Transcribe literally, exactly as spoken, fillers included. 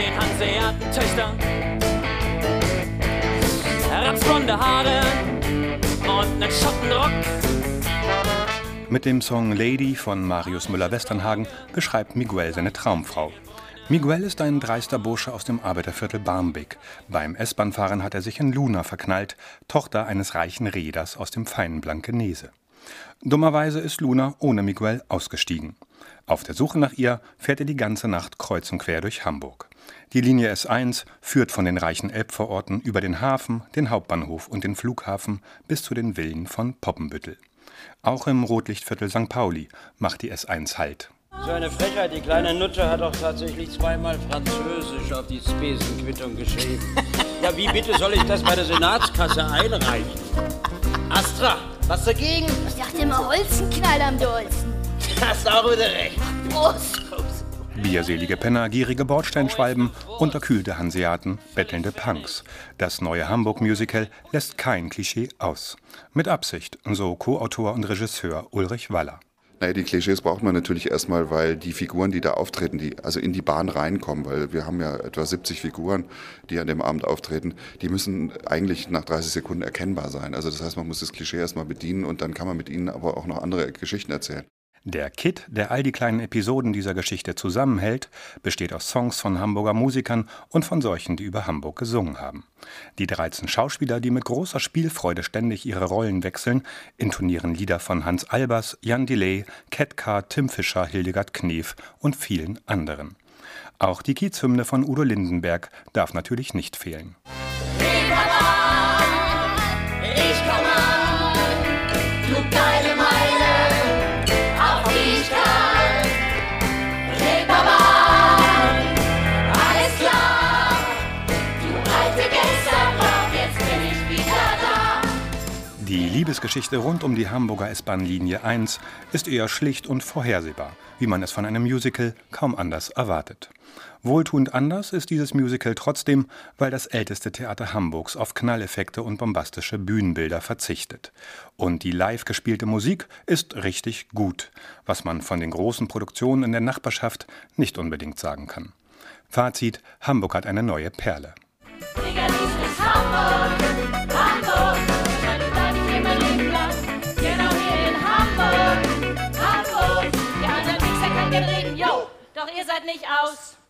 den Hanseatentöchtern. Rapsblonde Haare und nen Schottenrock. Mit dem Song Lady von Marius Müller-Westernhagen beschreibt Miguel seine Traumfrau. Miguel ist ein dreister Bursche aus dem Arbeiterviertel Barmbek. Beim S-Bahn-Fahren hat er sich in Luna verknallt, Tochter eines reichen Reeders aus dem feinen Blankenese. Dummerweise ist Luna ohne Miguel ausgestiegen. Auf der Suche nach ihr fährt er die ganze Nacht kreuz und quer durch Hamburg. Die Linie S eins führt von den reichen Elbvororten über den Hafen, den Hauptbahnhof und den Flughafen bis zu den Villen von Poppenbüttel. Auch im Rotlichtviertel Sankt Pauli macht die S eins Halt. So eine Frechheit, die kleine Nutte hat doch tatsächlich zweimal Französisch auf die Spesenquittung geschrieben. Ja, wie bitte soll ich das bei der Senatskasse einreichen? Astra, was dagegen? Ich dachte immer, Holzen knallt am dollsten. Hast auch wieder recht. Prost. Bierselige Penner, gierige Bordsteinschwalben, unterkühlte Hanseaten, bettelnde Punks. Das neue Hamburg-Musical lässt kein Klischee aus. Mit Absicht, so Co-Autor und Regisseur Ulrich Waller. Naja, die Klischees braucht man natürlich erstmal, weil die Figuren, die da auftreten, die also in die Bahn reinkommen, weil wir haben ja etwa siebzig Figuren, die an dem Abend auftreten, die müssen eigentlich nach dreißig Sekunden erkennbar sein. Also das heißt, man muss das Klischee erstmal bedienen und dann kann man mit ihnen aber auch noch andere Geschichten erzählen. Der Kit, der all die kleinen Episoden dieser Geschichte zusammenhält, besteht aus Songs von Hamburger Musikern und von solchen, die über Hamburg gesungen haben. Die dreizehn Schauspieler, die mit großer Spielfreude ständig ihre Rollen wechseln, intonieren Lieder von Hans Albers, Jan Delay, Cat Car, Tim Fischer, Hildegard Knef und vielen anderen. Auch die Kiezhymne von Udo Lindenberg darf natürlich nicht fehlen. Ich komm an, du geile Meile. Die Liebesgeschichte rund um die Hamburger S-Bahn-Linie eins ist eher schlicht und vorhersehbar, wie man es von einem Musical kaum anders erwartet. Wohltuend anders ist dieses Musical trotzdem, weil das älteste Theater Hamburgs auf Knalleffekte und bombastische Bühnenbilder verzichtet. Und die live gespielte Musik ist richtig gut, was man von den großen Produktionen in der Nachbarschaft nicht unbedingt sagen kann. Fazit: Hamburg hat eine neue Perle. Digga, dies ist Hamburg, Hamburg. Genau hier in Hamburg, Hamburg. Die anderen Wichser kann gern reden, yo, doch ihr seid nicht aus.